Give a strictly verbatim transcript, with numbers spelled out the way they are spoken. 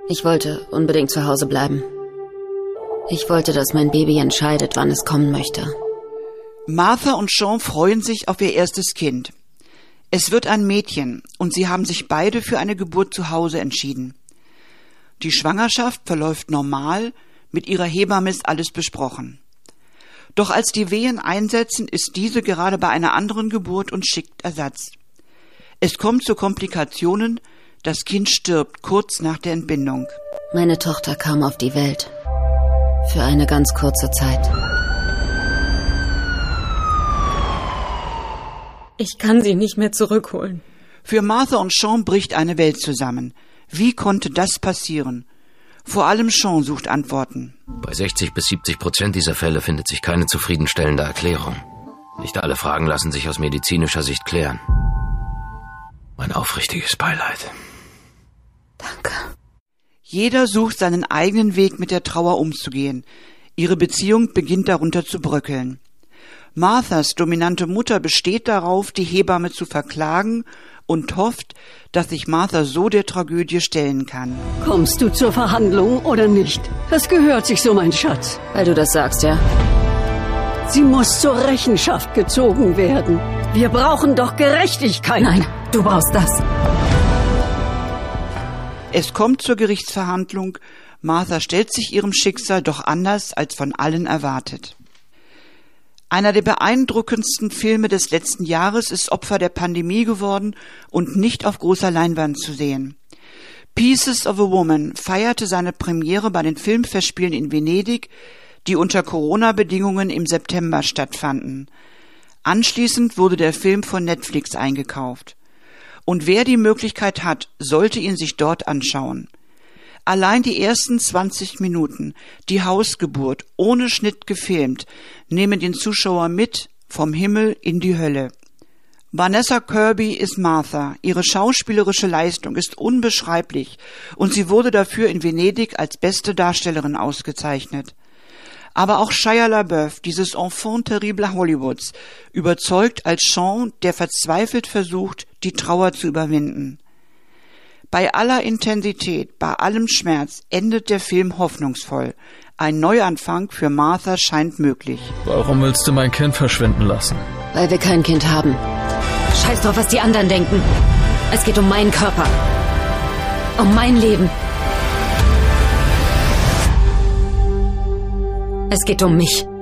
Ich wollte unbedingt zu Hause bleiben. Ich wollte, dass mein Baby entscheidet, wann es kommen möchte. Martha und Sean freuen sich auf ihr erstes Kind. Es wird ein Mädchen und sie haben sich beide für eine Geburt zu Hause entschieden. Die Schwangerschaft verläuft normal, mit ihrer Hebamme ist alles besprochen. Doch als die Wehen einsetzen, ist diese gerade bei einer anderen Geburt und schickt Ersatz. Es kommt zu Komplikationen, das Kind stirbt kurz nach der Entbindung. Meine Tochter kam auf die Welt. Für eine ganz kurze Zeit. Ich kann sie nicht mehr zurückholen. Für Martha und Sean bricht eine Welt zusammen. Wie konnte das passieren? Vor allem Sean sucht Antworten. Bei sechzig bis siebzig Prozent dieser Fälle findet sich keine zufriedenstellende Erklärung. Nicht alle Fragen lassen sich aus medizinischer Sicht klären. Mein aufrichtiges Beileid. Danke. Jeder sucht seinen eigenen Weg, mit der Trauer umzugehen. Ihre Beziehung beginnt darunter zu bröckeln. Marthas dominante Mutter besteht darauf, die Hebamme zu verklagen und hofft, dass sich Martha so der Tragödie stellen kann. Kommst du zur Verhandlung oder nicht? Das gehört sich so, mein Schatz. Weil du das sagst, ja? Sie muss zur Rechenschaft gezogen werden. Wir brauchen doch Gerechtigkeit. Nein, du brauchst das. Es kommt zur Gerichtsverhandlung. Martha stellt sich ihrem Schicksal doch anders als von allen erwartet. Einer der beeindruckendsten Filme des letzten Jahres ist Opfer der Pandemie geworden und nicht auf großer Leinwand zu sehen. Pieces of a Woman feierte seine Premiere bei den Filmfestspielen in Venedig, die unter Corona-Bedingungen im September stattfanden. Anschließend wurde der Film von Netflix eingekauft. Und wer die Möglichkeit hat, sollte ihn sich dort anschauen. Allein die ersten zwanzig Minuten, die Hausgeburt, ohne Schnitt gefilmt, nehmen den Zuschauer mit vom Himmel in die Hölle. Vanessa Kirby ist Martha. Ihre schauspielerische Leistung ist unbeschreiblich und sie wurde dafür in Venedig als beste Darstellerin ausgezeichnet. Aber auch Shia LaBeouf, dieses Enfant terrible Hollywoods, überzeugt als Sean, der verzweifelt versucht, die Trauer zu überwinden. Bei aller Intensität, bei allem Schmerz endet der Film hoffnungsvoll. Ein Neuanfang für Martha scheint möglich. Warum willst du mein Kind verschwinden lassen? Weil wir kein Kind haben. Scheiß drauf, was die anderen denken. Es geht um meinen Körper. Um mein Leben. Es geht um mich.